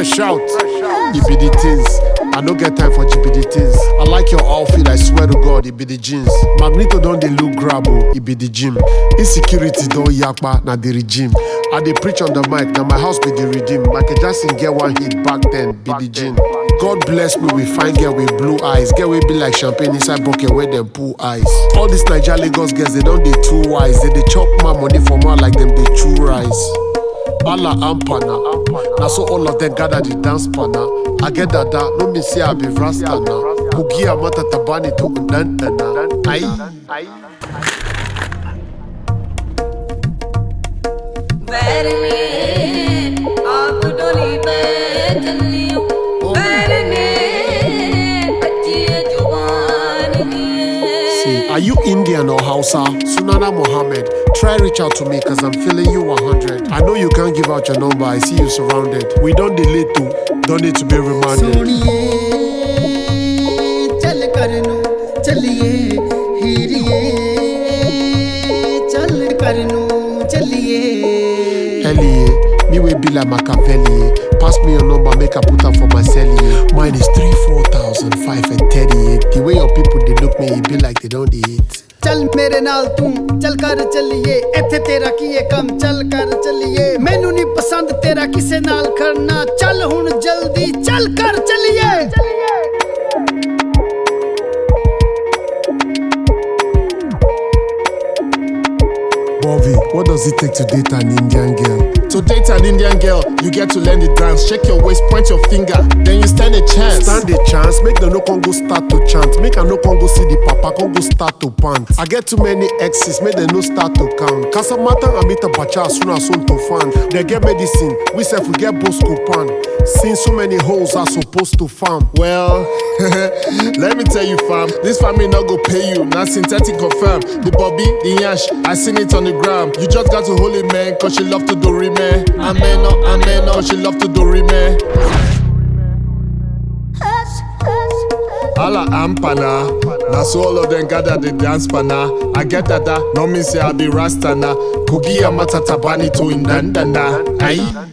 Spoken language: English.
Fresh out. It be the things. I don't get time for GBD things. I like your outfit, I swear to God, it be the jeans. Magneto don't they look grabo, it be the gym. Insecurity don't yakpa, na the regime. I dey preach on the mic, now my house be the redeem. Michael Jackson get one hit back then, be the gin. God bless me with fine girl with blue eyes. Girl will be like champagne inside bucket where them pull eyes. All these Niger Lagos girls, they don't they too wise. They chop my money for more like them they chew rice. Allah ampana, now so all of them gather the dance pana. I get that, no me say I be rasta now. Kugia mata tabani to undantana. Aye. Are you Indian or Hausa? Sunana Mohammed, try reach out to me cause I'm feeling you 100. I know you can't give out your number, I see you surrounded. We don't delay to, don't need to be reminded. Elie, me will be like Machiavelli. Pass me your number, make I put up for my celly. Mine is 3, 4,000, 5 and 38. The way your people they look me, it be like they don't eat. चल मेरे नाल तू चल कर चलिए इत्थे तेरा किए कम चल कर चलिए मैनू नहीं पसंद तेरा किसे नाल करना चल हुन जल्दी चल कर चलिए Bobby, what does it take to date an Indian girl? To date an Indian girl, you get to learn the dance. Shake your waist, point your finger, then you stand a chance. Stand a chance, make the no Congo start to chant. Make a no Congo see the papa Congo start to pant. I get too many exes, make the no start to count. Kasa mata amita bacha as soon as soon to fan. They get medicine, we self we get both coupon. Since so many holes are supposed to farm. Well, let me tell you fam, this family not go pay you, not synthetic confirm. The Bobby, the Yash, I seen it on the gram. You just got to hold it man, cause she love to do rime. Amen, oh, she love to do rime. Allah ampana, now so all of them gather the dance pana. I get that, no me say I be rasta na. Kugia matatabani to indandana. Aye.